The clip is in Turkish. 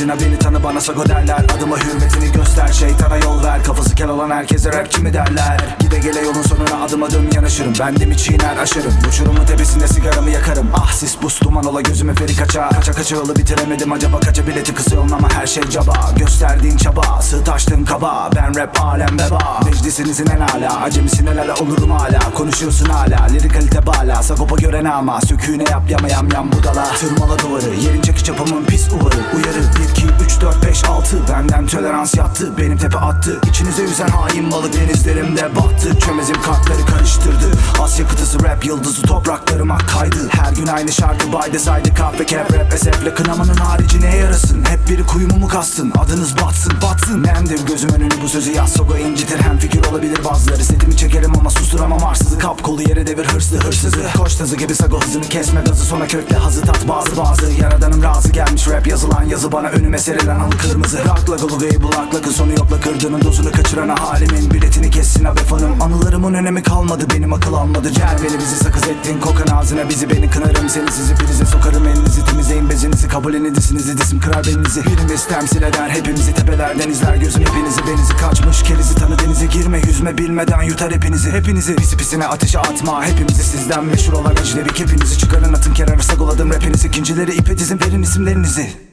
amacına beni tanı, bana sago derler. Adıma hürmetini göster, şeytana yol ver. Kafası kel olan herkese rapçi mi derler? Gide gele yolun sonuna adım adım yanaşırım. Bendimi çiğner aşarım, uçurumun tepesinde sigaramı yakarım. Ah sis buz duman ola gözüme feri kaça. Kaça kaça yolu bitiremedim acaba, kaça bileti kısıyorum ama her şey caba. Gösterdiğin çaba, sığ taştın kaba. Ben rap alem beba, meclisinizin en âlâ. Acemisin el ala olurum hala, konuşuyorsun hala. Lirik kalite bala, Sagopa gören ama. Söküğüne yap yama yam yam budala. Tırmala duvarı, yerinceki çapımın pis uvarı. Uyarı 1, 2, 3, 4, 5, 6. Benden tolerans yattı, benim tepe attı. İçinize yüzen hain balık denizlerimde battı. Çömezim kartları karıştırdı. Asya kıtası rap yıldızı topraklarıma kaydı. Her gün aynı şarkı by the side, kahve cap rap esefle. Kınamanın harici neye yarasın? Hep biri kuyumu mu kastın? Adınız batsın batsın. Nemdir gözüm önünü bu sözü yaz. Sogo incitir, hem fikir olabilir bazıları. Setimi çekerim ama susturamam arsızı. Kap kolu yere devir hırslı hırsızı. Koş tazı gibi sago hızını kesme gazı. Sona kökle hazı tat bazı. Yaradanım razı gelmiş rap yazılan yazı bana. Önüme serilen halı kırmızı. Rakla golugayı bulakla sonu yokla kırdığının dozunu kaçıran halimin biletini kessin abi fanım. Anılarımın önemi kalmadı, benim akıl almadı. Cerveli bizi sakız ettin, kokan ağzına bizi, beni kınarım. Seni sizi prize sokarım, elinizi temizleyin bezinizi. Kabul edisinizi disim kırar belinizi. Birimiz temsil eder hepimizi, tepelerden izler gözün hepinizi. Benizi kaçmış kerizi tanı denize girme, yüzme bilmeden yutar hepinizi. Pisi pisine ateşe atma hepimizi, sizden meşhur olan ecnebi. Hepinizi çıkarın atın kenara, sagoladım rapinizi. İkincileri ipe dizin, verin isimlerinizi.